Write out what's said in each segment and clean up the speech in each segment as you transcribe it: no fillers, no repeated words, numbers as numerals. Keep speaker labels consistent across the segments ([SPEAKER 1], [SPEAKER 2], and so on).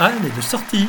[SPEAKER 1] Anne est de sortie.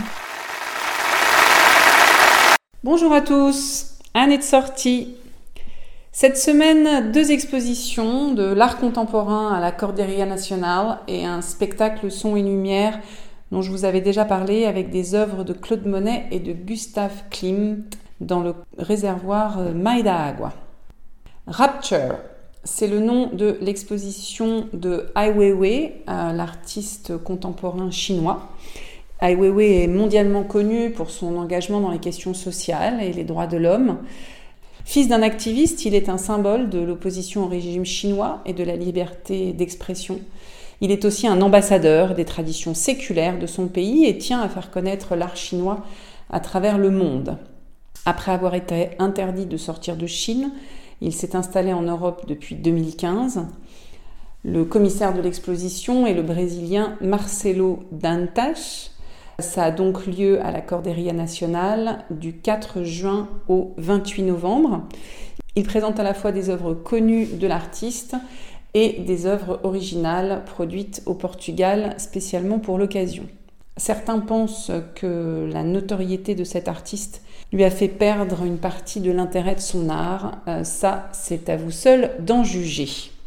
[SPEAKER 2] Bonjour à tous, Anne est de sortie. Cette semaine, 2 expositions de l'art contemporain à la Corderia Nacional et un spectacle son et lumière dont je vous avais déjà parlé avec des œuvres de Claude Monet et de Gustav Klimt dans le réservoir Mai da Água. Rapture, c'est le nom de l'exposition de Ai Weiwei, l'artiste contemporain chinois. Ai Weiwei est mondialement connu pour son engagement dans les questions sociales et les droits de l'homme. Fils d'un activiste, il est un symbole de l'opposition au régime chinois et de la liberté d'expression. Il est aussi un ambassadeur des traditions séculaires de son pays et tient à faire connaître l'art chinois à travers le monde. Après avoir été interdit de sortir de Chine, il s'est installé en Europe depuis 2015. Le commissaire de l'exposition est le Brésilien Marcelo Dantas. Ça a donc lieu à la Corderia Nacional du 4 juin au 28 novembre. Il présente à la fois des œuvres connues de l'artiste et des œuvres originales produites au Portugal spécialement pour l'occasion. Certains pensent que la notoriété de cet artiste lui a fait perdre une partie de l'intérêt de son art. Ça, c'est à vous seul d'en juger.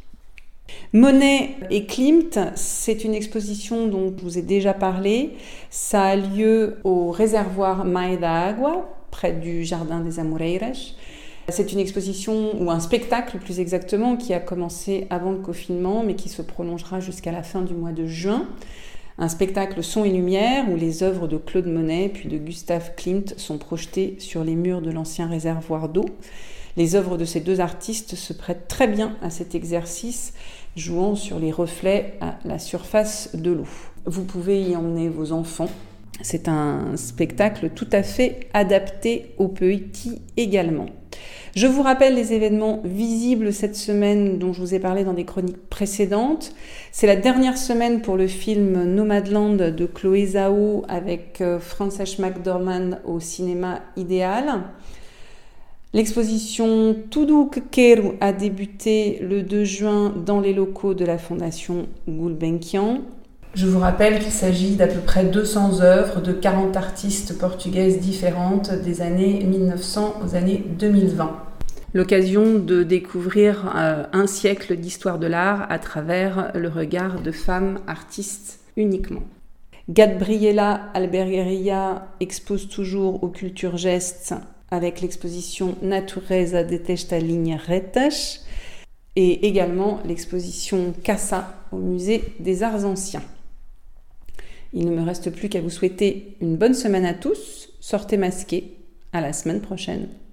[SPEAKER 2] Monet et Klimt, c'est une exposition dont je vous ai déjà parlé. Ça a lieu au réservoir Mai da Água, près du Jardin des Amoreiras. C'est une exposition, ou un spectacle plus exactement, qui a commencé avant le confinement, mais qui se prolongera jusqu'à la fin du mois de juin. Un spectacle son et lumière où les œuvres de Claude Monet puis de Gustav Klimt sont projetées sur les murs de l'ancien réservoir d'eau. Les œuvres de ces 2 artistes se prêtent très bien à cet exercice, jouant sur les reflets à la surface de l'eau. Vous pouvez y emmener vos enfants. C'est un spectacle tout à fait adapté aux petits également. Je vous rappelle les événements visibles cette semaine dont je vous ai parlé dans des chroniques précédentes. C'est la dernière semaine pour le film Nomadland de Chloé Zhao avec Frances McDormand au cinéma Idéal. L'exposition Tudo que Quero a débuté le 2 juin dans les locaux de la Fondation Gulbenkian. Je vous rappelle qu'il s'agit d'à peu près 200 œuvres de 40 artistes portugaises différentes des années 1900 aux années 2020. L'occasion de découvrir un siècle d'histoire de l'art à travers le regard de femmes artistes uniquement. Gabriela Albergaria expose toujours au Culture Geste avec l'exposition Natureza detesta linhas retas et également l'exposition Casa au musée des Arts Anciens. Il ne me reste plus qu'à vous souhaiter une bonne semaine à tous. Sortez masqués. À la semaine prochaine.